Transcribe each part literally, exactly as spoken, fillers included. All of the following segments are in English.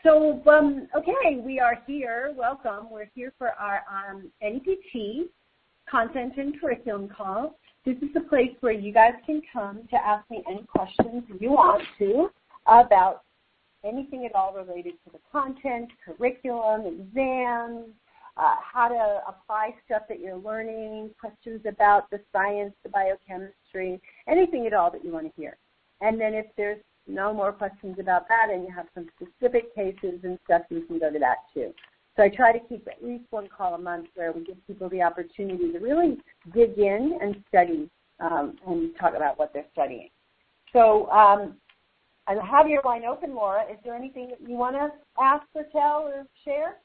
so, um, okay, we are here. Welcome. We're here for our um, N E P T content and curriculum call. This is the place where you guys can come to ask me any questions you want to about anything at all related to the content, curriculum, exams, uh, how to apply stuff that you're learning, questions about the science, the biochemistry, anything at all that you want to hear. And then if there's no more questions about that and you have some specific cases and stuff, you can go to that too. So I try to keep at least one call a month where we give people the opportunity to really dig in and study um, and talk about what they're studying. So um, I have your line open, Laura. Is there anything that you want to ask or tell or share?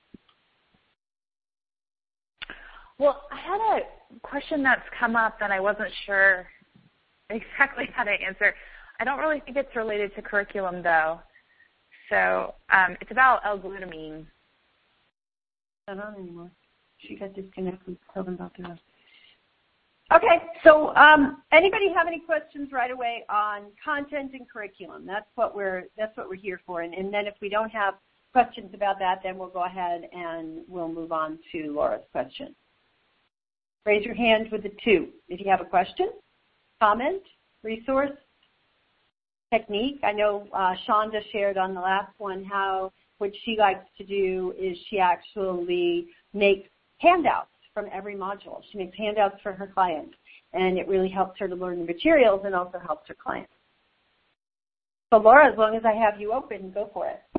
Well, I had a question that's come up that I wasn't sure exactly how to answer. I don't really think it's related to curriculum, though. So um, it's about L-glutamine. Not on anymore. She got disconnected. Tell them about the rest. Okay, so um, anybody have any questions right away on content and curriculum? That's what we're that's what we're here for. And, and then if we don't have questions about that, then we'll go ahead and we'll move on to Laura's question. Raise your hand with the two if you have a question, comment, resource, technique. I know uh, Shonda shared on the last one how what she likes to do is she actually makes handouts from every module. She makes handouts for her clients, and it really helps her to learn the materials and also helps her clients. So Laura, as long as I have you open, go for it.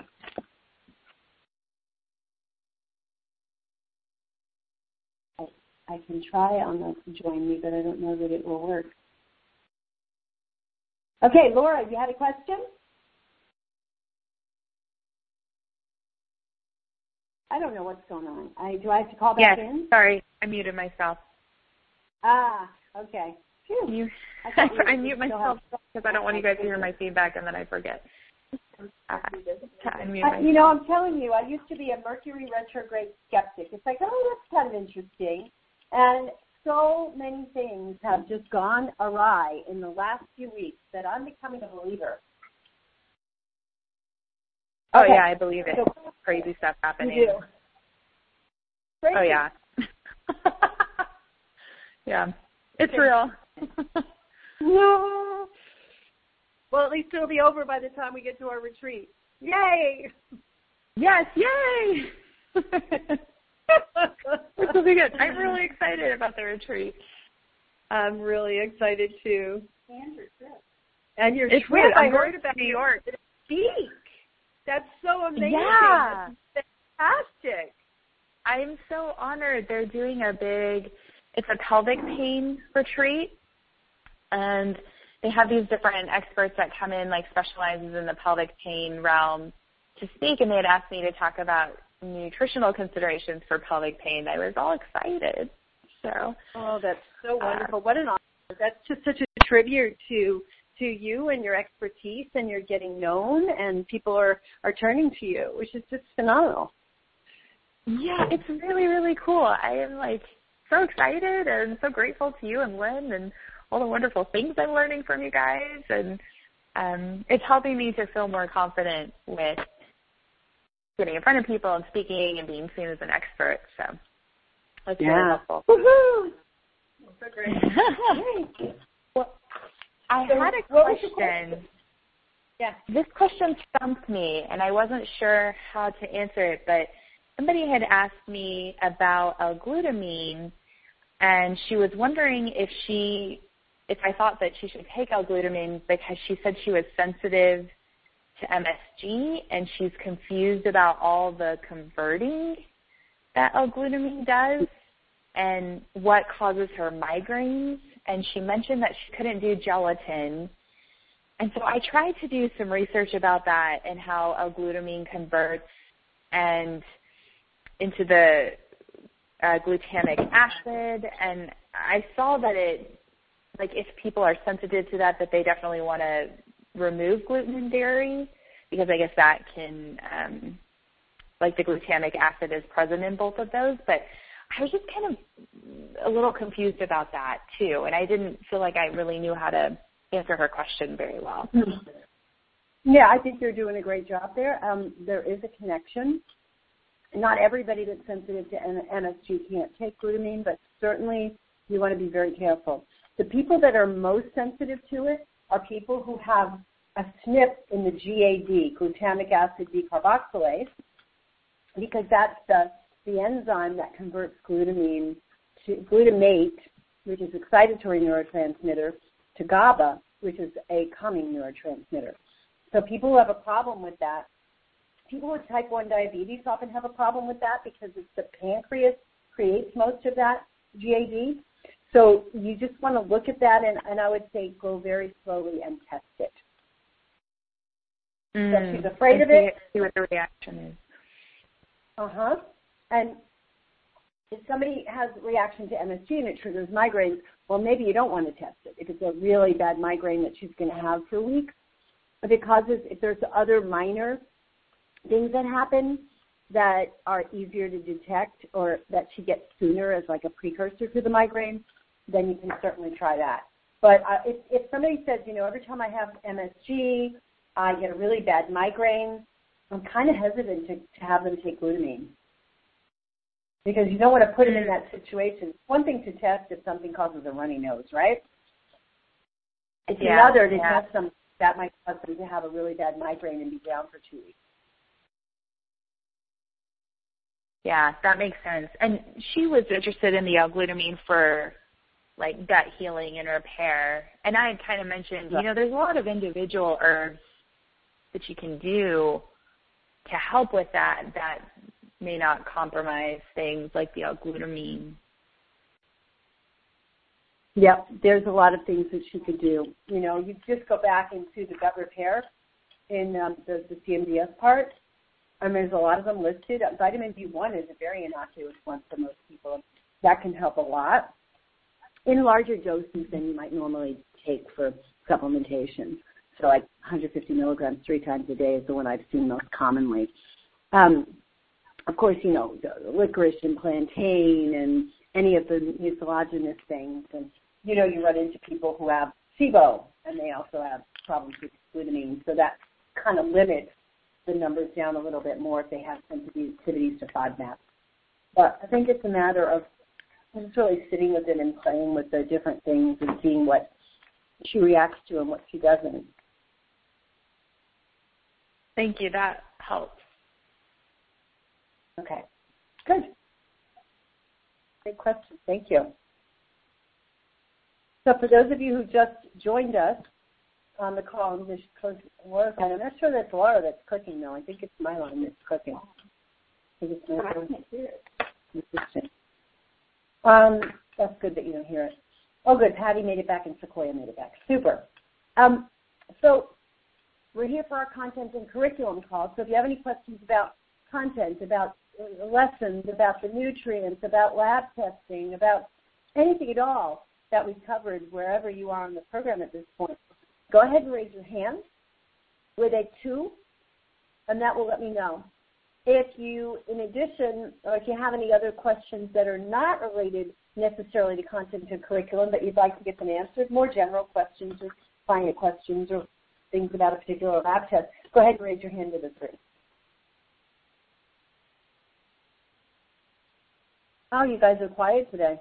I, I can try on that to join me, but I don't know that it will work. Okay, Laura, you had a question? I don't know what's going on. I, do I have to call back yes, in? Sorry, I muted myself. Ah, okay. You, I, I mute myself because I don't want you guys to hear my feedback and then I forget. Uh, I mute uh, you know, I'm telling you, I used to be a Mercury retrograde skeptic. It's like, oh, that's kind of interesting. And so many things have just gone awry in the last few weeks that I'm becoming a believer. Oh, okay. yeah, I believe it. So, crazy stuff happening. You do. Crazy. Oh, yeah. Yeah, it's real. No. Well, at least it'll be over by the time we get to our retreat. Yay! Yes, yay! This will be good. I'm really excited about the retreat. I'm really excited, too. And your trip. And your it's trip. Weird. I I'm heard going about to New York. Speak. That's so amazing. Yeah. That's fantastic. I'm so honored. They're doing a big, it's a pelvic pain retreat, and they have these different experts that come in, like specializes in the pelvic pain realm, to speak, and they had asked me to talk about nutritional considerations for pelvic pain. I was all excited. So. Oh, that's so wonderful. Uh, what an honor. That's just such a tribute to to you and your expertise, and you're getting known, and people are, are turning to you, which is just phenomenal. Yeah, it's really, really cool. I am, like, so excited and so grateful to you and Lynn and all the wonderful things I'm learning from you guys. And um, it's helping me to feel more confident with getting in front of people and speaking and being seen as an expert. So that's yeah. really helpful. Woohoo! So great. Well, I so had a question. question. Yeah. This question stumped me, and I wasn't sure how to answer it, but somebody had asked me about L-glutamine, and she was wondering if she, if I thought that she should take L-glutamine because she said she was sensitive to M S G, and she's confused about all the converting that L-glutamine does and what causes her migraines. And she mentioned that she couldn't do gelatin. And so I tried to do some research about that and how L-glutamine converts and into the uh, glutamic acid, and I saw that it, like if people are sensitive to that, that they definitely want to remove gluten in dairy because I guess that can, um, like the glutamic acid is present in both of those, but I was just kind of a little confused about that too, and I didn't feel like I really knew how to answer her question very well. Yeah, I think you're doing a great job there. Um, there is a connection. Not everybody that's sensitive to M S G can't take glutamine, but certainly you want to be very careful. The people that are most sensitive to it are people who have a S N P in the G A D, glutamic acid decarboxylase, because that's the, the enzyme that converts glutamine to glutamate, which is excitatory neurotransmitter, to GABA, which is a calming neurotransmitter. So people who have a problem with that, people with type one diabetes often have a problem with that because it's the pancreas creates most of that G A D. So you just want to look at that, and, and I would say go very slowly and test it. Mm, so she's afraid of see, it. See what the reaction is. Uh-huh. And if somebody has a reaction to M S G and it triggers migraines, well, maybe you don't want to test it if it's a really bad migraine that she's going to have for weeks. If it causes, if there's other minor things that happen that are easier to detect or that she gets sooner as like a precursor to the migraine, then you can certainly try that. But uh, if, if somebody says, you know, every time I have M S G, I get a really bad migraine, I'm kind of hesitant to, to have them take glutamine because you don't want to put them in that situation. It's one thing to test if something causes a runny nose, right? It's yeah, another to yeah. test them that might cause them to have a really bad migraine and be down for two weeks. Yeah, that makes sense. And she was interested in the L-glutamine for, like, gut healing and repair. And I had kind of mentioned, you know, there's a lot of individual herbs that you can do to help with that that may not compromise things like the L-glutamine. Yep, there's a lot of things that she could do. You know, you just go back into the gut repair in um, the, the C M D S part, and there's a lot of them listed. Vitamin B one is a very innocuous one for most people. That can help a lot in larger doses than you might normally take for supplementation. So like one hundred fifty milligrams three times a day is the one I've seen most commonly. Um, of course, you know, licorice and plantain and any of the mucilaginous things. And, you know, you run into people who have SIBO, and they also have problems with glutamine. So that kind of limits the numbers down a little bit more if they have sensitivities to FODMAP. But I think it's a matter of just really sitting with it and playing with the different things and seeing what she reacts to and what she doesn't. Thank you. That helps. Okay. Good. Great question. Thank you. So for those of you who just joined us on the call, I'm just clicking Laura's line. I'm not sure that's Laura that's clicking, though. I think it's my line that's clicking. I think it's my I can't hear it. Interesting. Um, that's good that you don't hear it. Oh, good. Patty made it back and Sequoia made it back. Super. Um, so we're here for our content and curriculum call. So if you have any questions about content, about lessons, about the nutrients, about lab testing, about anything at all that we've covered wherever you are on the program at this point, go ahead and raise your hand with a two, and that will let me know. If you, in addition, or if you have any other questions that are not related necessarily to content and curriculum, but you'd like to get them answered, more general questions or final questions or things about a particular lab test, go ahead and raise your hand with a three. Oh, you guys are quiet today.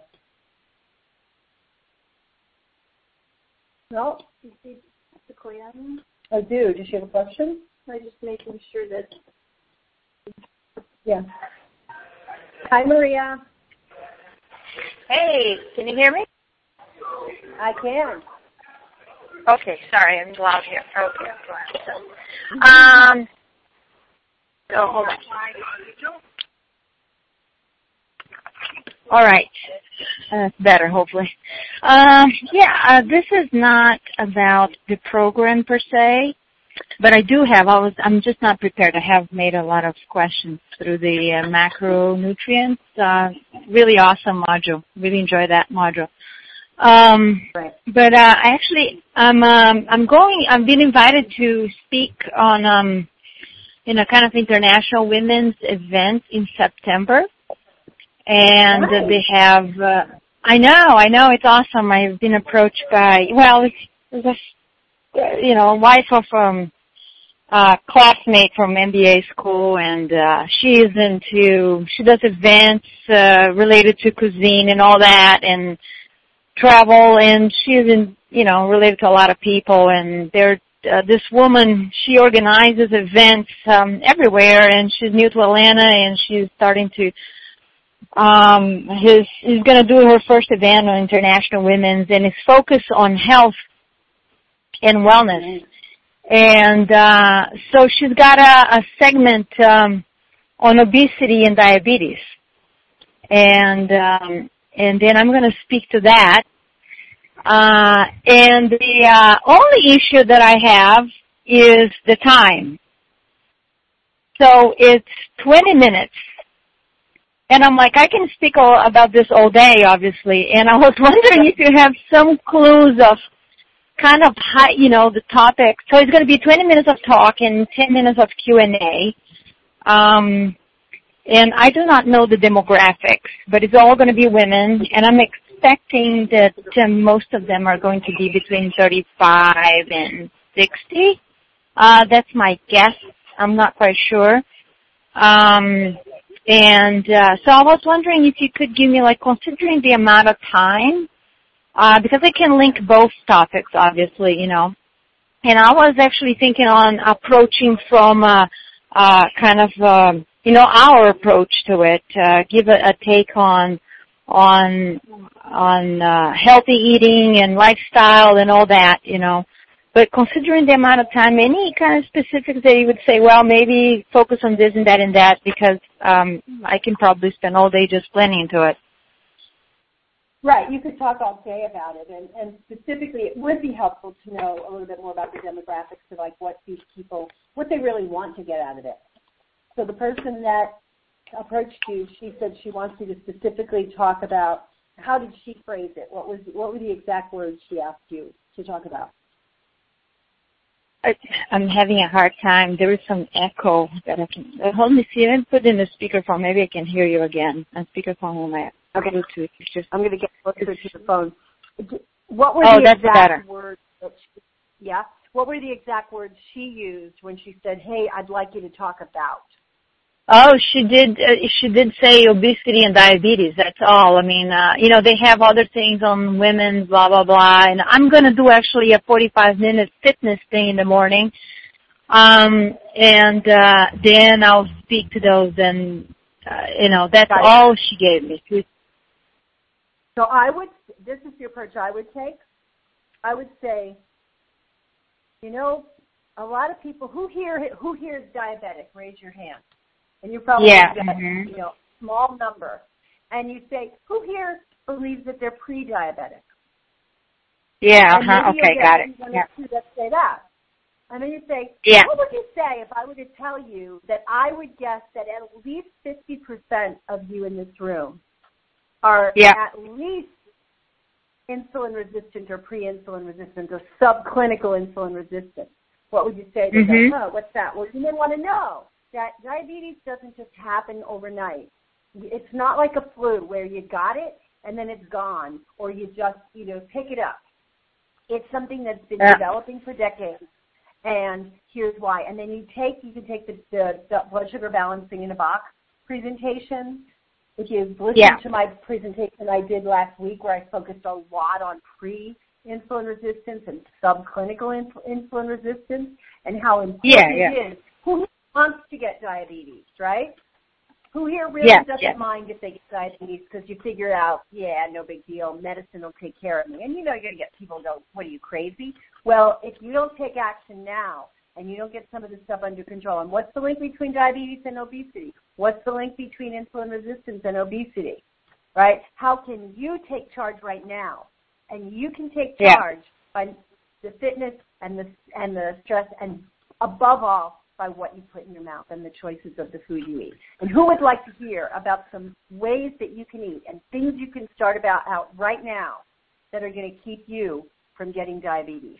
No? You see Sequoia? I do. Does she have a question? I'm just making sure that. Yeah. Hi, Maria. Hey, can you hear me? I can. Okay, sorry, I'm loud here. Okay, so, um, so hold on. All right, uh, better hopefully. Um, yeah, uh, this is not about the program per se, but I do have. I was. I'm just not prepared. I have made a lot of questions through the uh, macronutrients. Uh, really awesome module. Really enjoy that module. Um, right. But uh, I actually, I'm um, I'm going. I've been invited to speak on um, in a kind of international women's event in September, and nice. uh, they have. Uh, I know, I know, it's awesome. I've been approached by. Well, it's, it's a, you know, wife of um, uh, classmate from M B A school, and uh, she is into, she does events uh, related to cuisine and all that, and travel, and she is in, you know, related to a lot of people, and there, uh, this woman, she organizes events um, everywhere, and she's new to Atlanta, and she's starting to, um, his, is going to do her first event on International Women's, and it's focused on health and wellness. And uh, so she's got a, a segment um, on obesity and diabetes, and um, and then I'm going to speak to that. Uh, and the uh, only issue that I have is the time. So it's twenty minutes. And I'm like, I can speak all about this all day, obviously. And I was wondering if you have some clues of kind of how, you know, the topic. So it's going to be twenty minutes of talk and ten minutes of Q and A. Um, and I do not know the demographics, but it's all going to be women. And I'm expecting that uh, most of them are going to be between thirty-five and sixty. Uh, that's my guess. I'm not quite sure. Um, and uh, so I was wondering if you could give me, like, considering the amount of time, uh, because I can link both topics, obviously, you know. And I was actually thinking on approaching from uh, uh, kind of, uh, you know, our approach to it, uh, give a, a take on on on uh, healthy eating and lifestyle and all that, you know. But considering the amount of time, any kind of specifics that you would say, well, maybe focus on this and that and that, because um, I can probably spend all day just planning into it. Right. You could talk all day about it. And, and specifically, it would be helpful to know a little bit more about the demographics of, like, what these people, what they really want to get out of it. So the person that approached you, she said she wants you to specifically talk about, how did she phrase it? What was what were the exact words she asked you to talk about? I, I'm having a hard time. There is some echo that I can, uh, hold me, see, I didn't put in the speakerphone. Maybe I can hear you again. On speakerphone on my okay. Bluetooth. It's just, I'm going to get closer to the phone. What were oh, the that's exact better. words that she, yeah? What were the exact words she used when she said, hey, I'd like you to talk about? Oh, she did. Uh, she did say obesity and diabetes. That's all. I mean, uh, you know, they have other things on women, blah blah blah. And I'm going to do actually a forty-five minute fitness thing in the morning, um, and uh, then I'll speak to those. And uh, you know, that's all she gave me. She was, so I would. This is the approach I would take. I would say, you know, a lot of people who here who here is diabetic. Raise your hand. And you probably yeah. get, mm-hmm. you know, small number. And you say, who here believes that they're pre-diabetic? Yeah, uh-huh. Okay, got it. One yeah. or two that say that. And then you say, yeah. what would you say if I were to tell you that I would guess that at least fifty percent of you in this room are yeah. at least insulin resistant or pre-insulin resistant or subclinical insulin resistant? What would you say to mm-hmm. them? Oh, what's that? Well, you may want to know that diabetes doesn't just happen overnight. It's not like a flu where you got it and then it's gone, or you just, you know, pick it up. It's something that's been yeah. developing for decades, and here's why. And then you take, you can take the, the, the blood sugar balancing in a box presentation. If you've listened yeah. to my presentation I did last week where I focused a lot on pre-insulin resistance and subclinical ins- insulin resistance and how important yeah, yeah. it is. Who wants to get diabetes, right? Who here really yeah, doesn't yeah. mind if they get diabetes because you figure out, yeah, no big deal, medicine will take care of me. And you know you're going to get people go, what are you, crazy? Well, if you don't take action now and you don't get some of this stuff under control, and what's the link between diabetes and obesity? What's the link between insulin resistance and obesity, right? How can you take charge right now? And you can take charge yeah. by the fitness and the and the stress, and above all, by what you put in your mouth and the choices of the food you eat. And who would like to hear about some ways that you can eat and things you can start about out right now that are going to keep you from getting diabetes?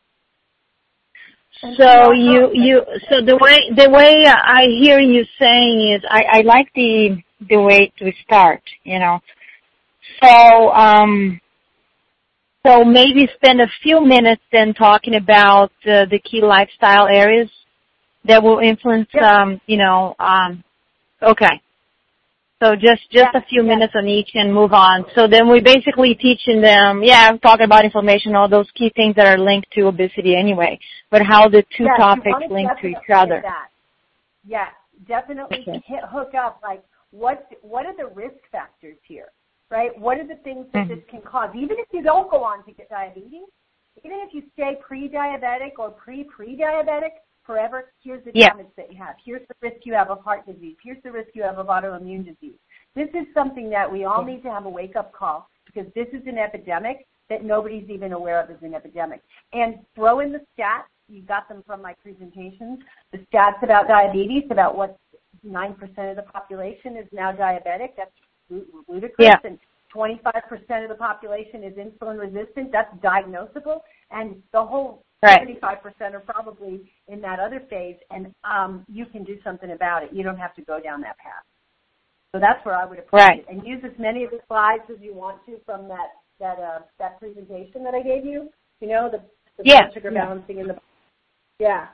And so you you so the way the way I hear you saying is I, I like the the way to start, you know. So um so maybe spend a few minutes then talking about uh, the key lifestyle areas. that will influence, Yep. um, you know, um, okay. So just, just Yeah, a few yeah. minutes on each and move on. So then we basically teaching them, yeah, I'm talking about inflammation, all those key things that are linked to obesity anyway, but how the two yes, topics you link to definitely each other. get that. Yes, definitely Okay. hit, hook up, like, what, what are the risk factors here, right? What are the things that Mm-hmm. this can cause? Even if you don't go on to get diabetes, even if you stay pre-diabetic or pre-pre-diabetic forever, here's the Yeah. damage that you have. Here's the risk you have of heart disease. Here's the risk you have of autoimmune disease. This is something that we all need to have a wake-up call, because this is an epidemic that nobody's even aware of as an epidemic. And throw in the stats. You got them from my presentations. The stats about diabetes, about what nine percent of the population is now diabetic. That's ludicrous. Yeah. And twenty-five percent of the population is insulin resistant. That's diagnosable. And the whole Right. seventy-five percent are probably in that other phase, and um, you can do something about it. You don't have to go down that path. So that's where I would approach Right. it. And use as many of the slides as you want to from that that uh, that presentation that I gave you. You know, the, the Yeah. blood sugar Yeah. balancing and the yeah.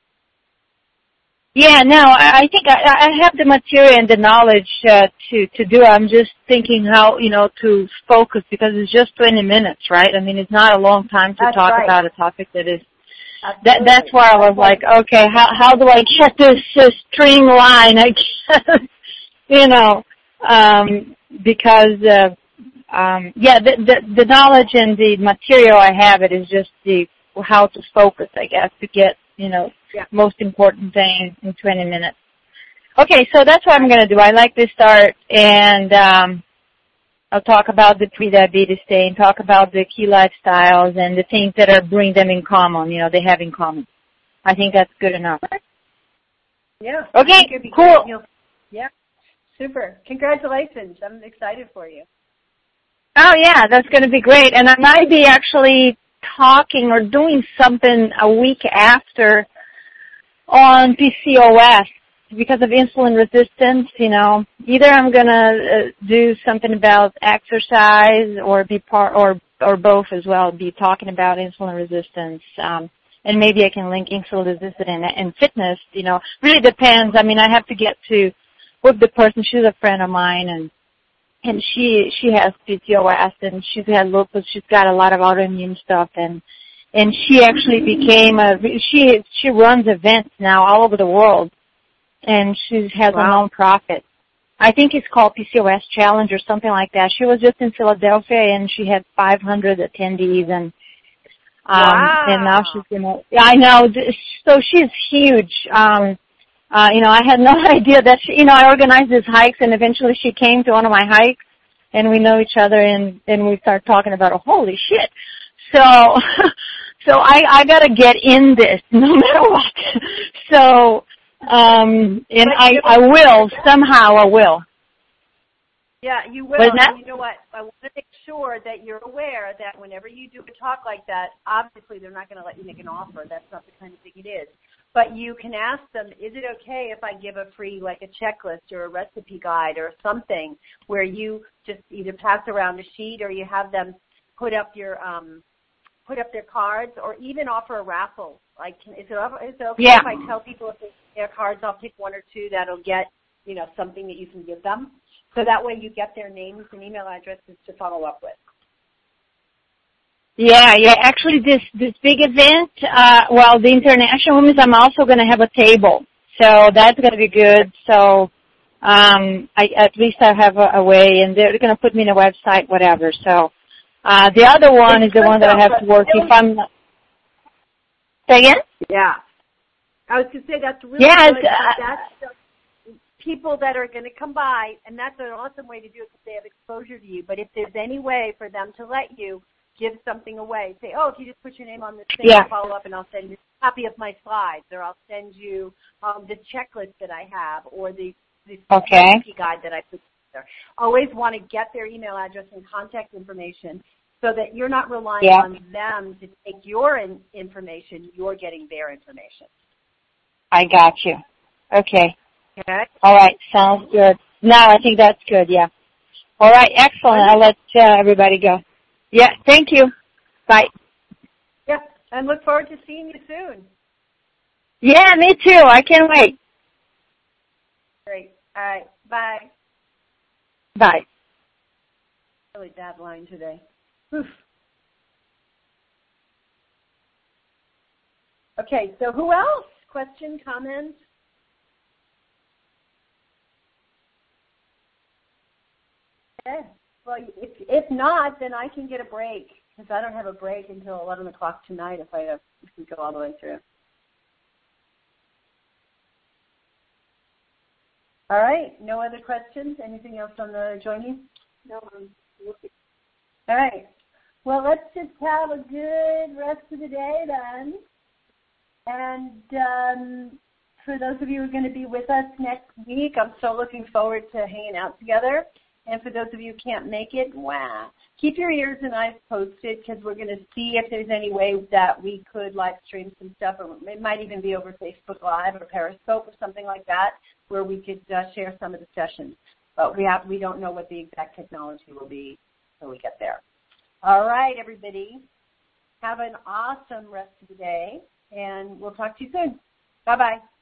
Yeah, no, I I think I, I have the material and the knowledge uh, to to do it. I'm just thinking how, you know, to focus, because it's just twenty minutes, right? I mean, it's not a long time to That's talk right. about a topic that is. Absolutely. That that's where I was like, okay, how how do I get this uh, streamline? I guess, you know, um, because uh, um, yeah, the, the the knowledge and the material I have, it is just the how to focus, I guess, to get, you know, Yeah. most important thing in twenty minutes. Okay, so that's what I'm going to do. I like this start, and um, I'll talk about the pre-diabetes state, talk about the key lifestyles and the things that are bring them in common, you know, they have in common. I think that's good enough. Yeah. Okay, I think it'd be cool. great. You'll- Yeah. Super. Congratulations. I'm excited for you. Oh, yeah, that's going to be great. And I might be actually talking or doing something a week after on P C O S because of insulin resistance. You know, either I'm going to uh, do something about exercise or be part or or both as well, be talking about insulin resistance. Um, and maybe I can link insulin resistance and, and fitness. You know, really depends. I mean, I have to get to with the person. She's a friend of mine, and and she she has P C O S, and she's had lupus. She's got a lot of autoimmune stuff, and and she actually became a she she runs events now all over the world, and she has Wow. a nonprofit. I think it's called P C O S Challenge or something like that. She was just in Philadelphia, and she had five hundred attendees, and um, Wow. and now she's gonna. I know, so she's huge. Um, Uh, you know, I had no idea that she, you know, I organized these hikes, and eventually she came to one of my hikes, and we know each other, and then we start talking about, oh, holy shit. So, so I, I gotta get in this no matter what. So, um, and I, I will, somehow I will. Yeah, you will. What is that? And you know what? I want to make sure that you're aware that whenever you do a talk like that, obviously they're not going to let you make an offer. That's not the kind of thing it is. But you can ask them, is it okay if I give a free, like a checklist or a recipe guide or something where you just either pass around a sheet or you have them put up your, um, put up their cards, or even offer a raffle. Like, is it, is it okay Yeah. if I tell people if they their cards, I'll pick one or two that'll get, you know, something that you can give them? So that way you get their names and email addresses to follow up with. Yeah, yeah. Actually, this this big event, uh, well, the International Women's, I'm also going to have a table, so that's going to be good. So, um, I at least I have a, a way, and they're going to put me in a website, whatever. So, uh, the other one is the one that I have to work. If I'm not, say again? Yeah. I was going to say that's really Yes, good. uh, That's the people that are going to come by, and that's an awesome way to do it because they have exposure to you. But if there's any way for them to let you give something away, say, oh, if you just put your name on this thing, Yeah. I'll follow up and I'll send you a copy of my slides, or I'll send you um, the checklist that I have, or the, the Okay. recipe guide that I put together. Always want to get their email address and contact information so that you're not relying Yeah. on them to take your in- information, you're getting their information. I got you. Okay. Okay? All right. Sounds good. No, I think that's good. Yeah. All right. Excellent. I'll let uh, everybody go. Yeah. Thank you. Bye. Yeah, and look forward to seeing you soon. Yeah, me too. I can't wait. Great. All right. Bye. Bye. Really bad line today. Oof. Okay, so who else? Question, comment? Okay. Well, if if not, then I can get a break because I don't have a break until eleven o'clock tonight if I have, if we go all the way through. All right. No other questions? Anything else on the joining? No, I'm looking. All right. Well, let's just have a good rest of the day then. And um, for those of you who are going to be with us next week, I'm so looking forward to hanging out together. And for those of you who can't make it, wow, keep your ears and eyes posted because we're going to see if there's any way that we could live stream some stuff. Or it might even be over Facebook Live or Periscope or something like that where we could uh, share some of the sessions. But we have we don't know what the exact technology will be until we get there. All right, everybody. Have an awesome rest of the day, and we'll talk to you soon. Bye-bye.